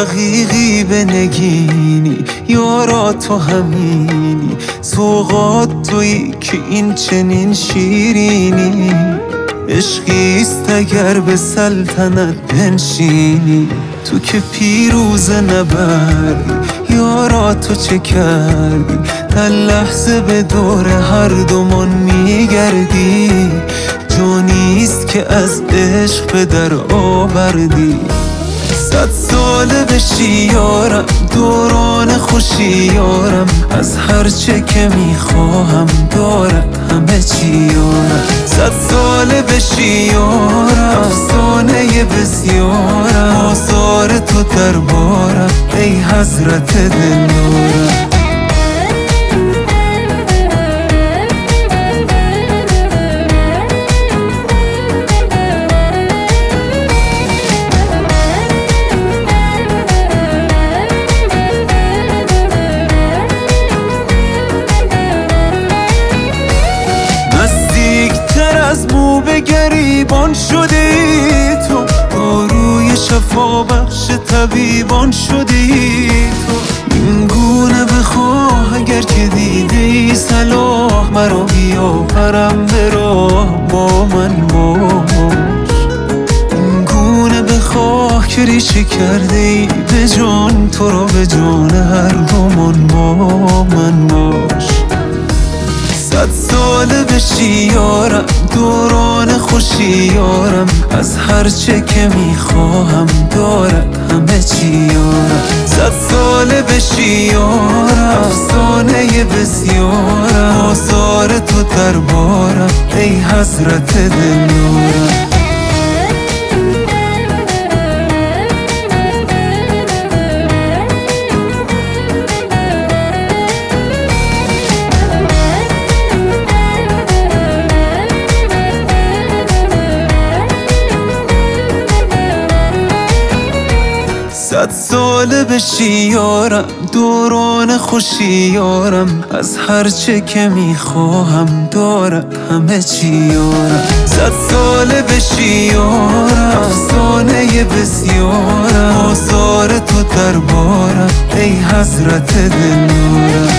رقیقی به نگینی، یارا تو همینی، سوغات تویی که این چنین شیرینی. عشقیست اگر به سلطنت بنشینی، تو که پیروز نبردی، یارا تو چه کردی؟ در لحظه به دور هر دومان میگردی، جونیست که از عشق به در آوردی. 100 ساله بشی یارم، دوران خوشی یارم، از هرچه که میخواهم دارم همه چی یارم. 100 ساله بشی یارم، افسانه بسیارم، آثار تو دربارم ای حضرت دلدارم. از مو به گریبان شدی تو، داروی شفا بخش طبیبان شدی تو. این گونه بخواه اگر که دیدی صلاح، مرا بیاورم به راه با من باش. این گونه بخواه که ریشه کرده ای به جان، تو را به جان هر دومان با من باش. 100 ساله بشی یارم، دوران خوشی یارم، از هرچه که میخواهم دارم همه چی یارم. 100 ساله بشی یارم، افسانه بسیارم، آثار تو دربارم ای حضرت دلدارم. صد ساله بشی یارم، دوران خوشی یارم، از هرچه که میخواهم دارم همه چی یارم. 100 ساله بشی یارم، افسانه بسیارم، آثار تو دربارم ای حضرت دلدارم.